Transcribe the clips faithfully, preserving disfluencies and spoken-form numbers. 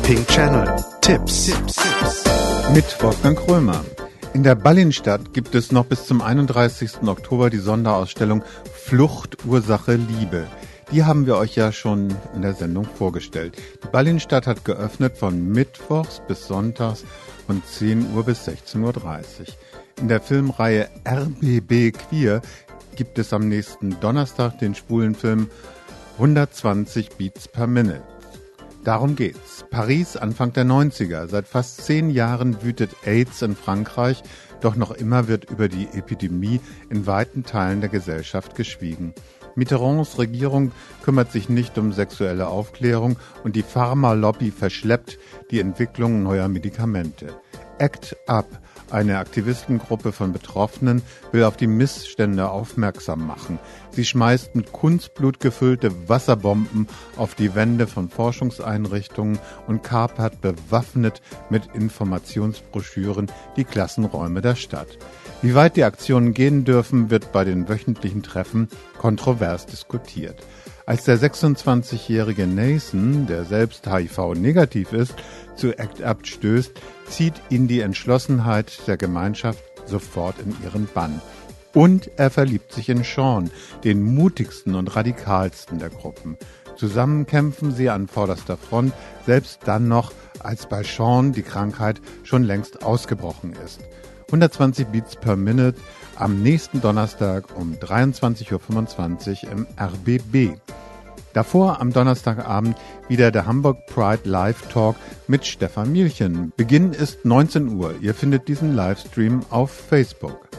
Pink Channel. Tipps. Tipps. Mit Wolfgang Krömer. In der Ballinstadt gibt es noch bis zum einunddreißigsten Oktober die Sonderausstellung Flucht, Ursache, Liebe. Die haben wir euch ja schon in der Sendung vorgestellt. Die Ballinstadt hat geöffnet von Mittwochs bis Sonntags von zehn Uhr bis sechzehn Uhr dreißig. In der Filmreihe R B B Queer gibt es am nächsten Donnerstag den schwulen Film hundertzwanzig Beats per Minute. Darum geht's. Paris, Anfang der neunziger. Seit fast zehn Jahren wütet AIDS in Frankreich, doch noch immer wird über die Epidemie in weiten Teilen der Gesellschaft geschwiegen. Mitterrands Regierung kümmert sich nicht um sexuelle Aufklärung und die Pharmalobby verschleppt die Entwicklung neuer Medikamente. Act Up, eine Aktivistengruppe von Betroffenen, will auf die Missstände aufmerksam machen. Sie schmeißt mit Kunstblut gefüllte Wasserbomben auf die Wände von Forschungseinrichtungen und kapert bewaffnet mit Informationsbroschüren die Klassenräume der Stadt. Wie weit die Aktionen gehen dürfen, wird bei den wöchentlichen Treffen kontrovers diskutiert. Als der sechsundzwanzigjährige Nathan, der selbst H I V-negativ ist, zu Act Up stößt, zieht ihn die Entschlossenheit der Gemeinschaft sofort in ihren Bann. Und er verliebt sich in Sean, den mutigsten und radikalsten der Gruppen. Zusammen kämpfen sie an vorderster Front, selbst dann noch, als bei Sean die Krankheit schon längst ausgebrochen ist. hundertzwanzig Beats per Minute am nächsten Donnerstag um dreiundzwanzig Uhr fünfundzwanzig im R B B. Davor am Donnerstagabend wieder der Hamburg Pride Live Talk mit Stefan Mielchen. Beginn ist neunzehn Uhr. Ihr findet diesen Livestream auf Facebook.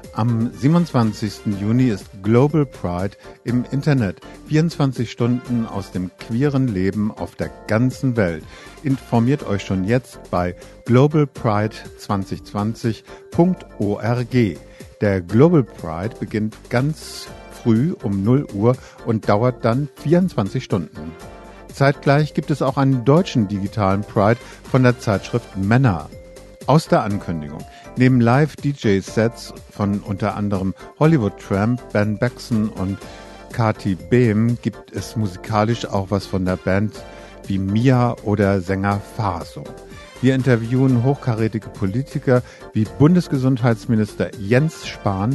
Am siebenundzwanzigsten Juni ist Global Pride im Internet. vierundzwanzig Stunden aus dem queeren Leben auf der ganzen Welt. Informiert euch schon jetzt bei global pride zwanzig zwanzig punkt org. Der Global Pride beginnt ganz früh um null Uhr und dauert dann vierundzwanzig Stunden. Zeitgleich gibt es auch einen deutschen digitalen Pride von der Zeitschrift Männer. Aus der Ankündigung. Neben Live-D J-Sets von unter anderem Hollywood Tramp, Ben Baxon und Kati Behm gibt es musikalisch auch was von der Band wie Mia oder Sänger Faso. Wir interviewen hochkarätige Politiker wie Bundesgesundheitsminister Jens Spahn,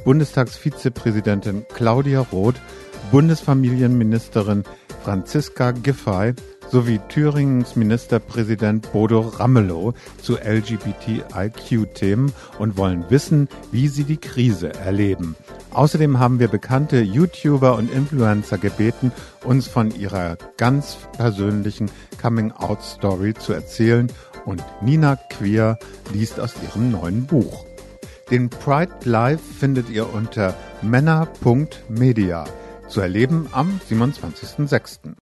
Bundestagsvizepräsidentin Claudia Roth, Bundesfamilienministerin Franziska Giffey sowie Thüringens Ministerpräsident Bodo Ramelow zu L G B T I Q-Themen und wollen wissen, wie sie die Krise erleben. Außerdem haben wir bekannte YouTuber und Influencer gebeten, uns von ihrer ganz persönlichen Coming-out-Story zu erzählen, und Nina Queer liest aus ihrem neuen Buch. Den Pride Live findet ihr unter männer punkt media. Zu erleben am siebenundzwanzigsten sechsten